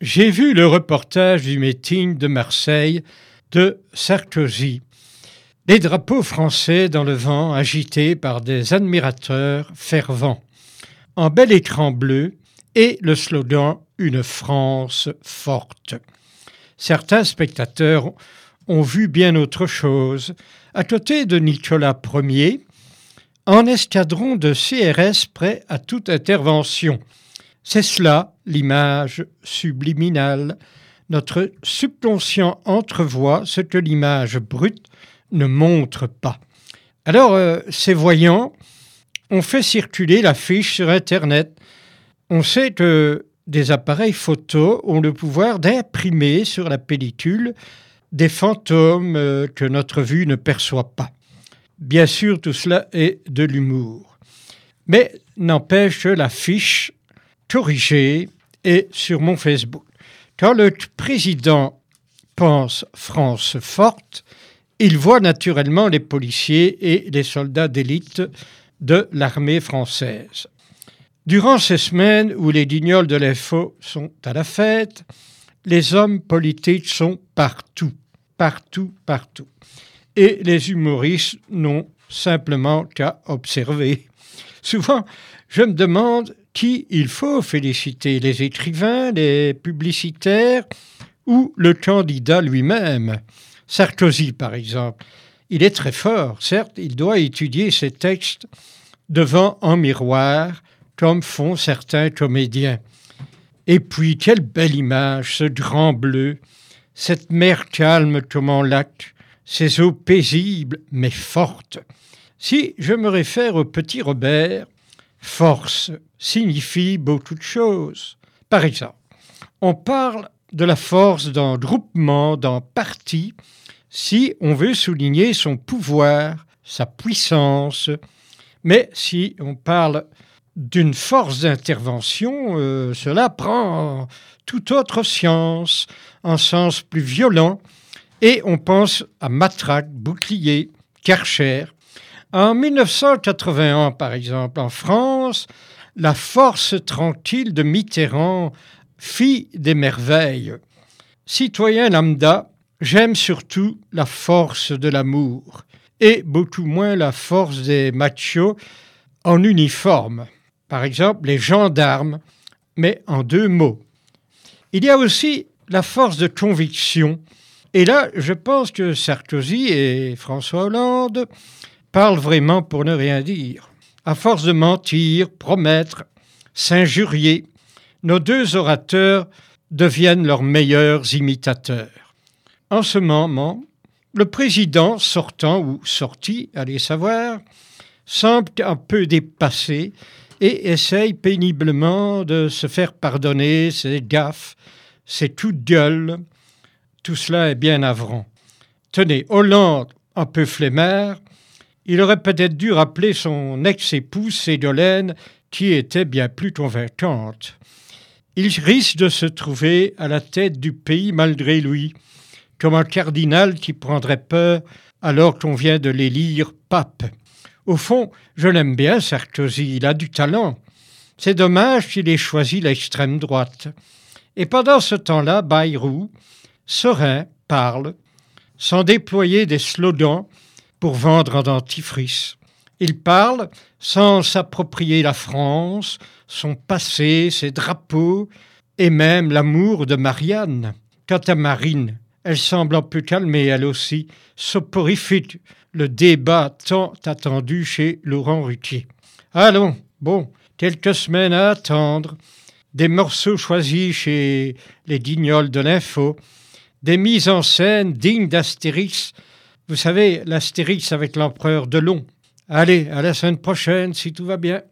J'ai vu le reportage du meeting de Marseille de Sarkozy. Les drapeaux français dans le vent agités par des admirateurs fervents. En bel écran bleu et le slogan « Une France forte ». Certains spectateurs ont vu bien autre chose. À côté de Nicolas Ier, en escadron de CRS prêt à toute intervention. C'est cela, l'image subliminale. Notre subconscient entrevoit ce que l'image brute ne montre pas. Alors, ces voyants ont fait circuler l'affiche sur Internet. On sait que des appareils photo ont le pouvoir d'imprimer sur la pellicule des fantômes que notre vue ne perçoit pas. Bien sûr, tout cela est de l'humour. Mais n'empêche que l'affiche corrigée est sur mon Facebook. Quand le président pense France forte, il voit naturellement les policiers et les soldats d'élite de l'armée française. Durant ces semaines où les guignols de l'info sont à la fête, les hommes politiques sont partout. Et les humoristes n'ont simplement qu'à observer. Souvent, je me demande qui il faut féliciter, les écrivains, les publicitaires ou le candidat lui-même. Sarkozy, par exemple. Il est très fort, certes, il doit étudier ses textes devant un miroir, comme font certains comédiens. Et puis, quelle belle image, ce grand bleu, cette mer calme comme un lac, ces eaux paisibles mais fortes. Si je me réfère au petit Robert, force signifie beaucoup de choses. Par exemple, on parle de la force d'un groupement, d'un parti, si on veut souligner son pouvoir, sa puissance. Mais si on parle d'une force d'intervention, cela prend toute autre sens, un sens plus violent, et on pense à matraque, bouclier, Karcher. En 1981, par exemple, en France, la force tranquille de Mitterrand fit des merveilles. Citoyen lambda, j'aime surtout la force de l'amour et beaucoup moins la force des machos en uniforme. Par exemple, les gendarmes, mais en deux mots. Il y a aussi la force de conviction. Et là, je pense que Sarkozy et François Hollande parlent vraiment pour ne rien dire. À force de mentir, promettre, s'injurier, nos deux orateurs deviennent leurs meilleurs imitateurs. En ce moment, le président sortant ou sorti, allez savoir, semble un peu dépassé et essaye péniblement de se faire pardonner ses gaffes, ses coups de gueule. Tout cela est bien navrant. Tenez, Hollande, un peu flemmard, il aurait peut-être dû rappeler son ex-épouse Ségolène, qui était bien plus convaincante. Il risque de se trouver à la tête du pays malgré lui, comme un cardinal qui prendrait peur alors qu'on vient de l'élire pape. Au fond, je l'aime bien, Sarkozy, il a du talent. C'est dommage qu'il ait choisi l'extrême droite. Et pendant ce temps-là, Bayrou, serein, parle, sans déployer des slogans pour vendre un dentifrice. Il parle sans s'approprier la France, son passé, ses drapeaux et même l'amour de Marianne. Quant à Marine, elle semble un peu calmée, elle aussi, soporifique le débat tant attendu chez Laurent Ruquier. Allons, bon, quelques semaines à attendre, des morceaux choisis chez les guignols de l'info, des mises en scène dignes d'Astérix. Vous savez, l'Astérix avec l'empereur Delon. Allez, à la semaine prochaine, si tout va bien.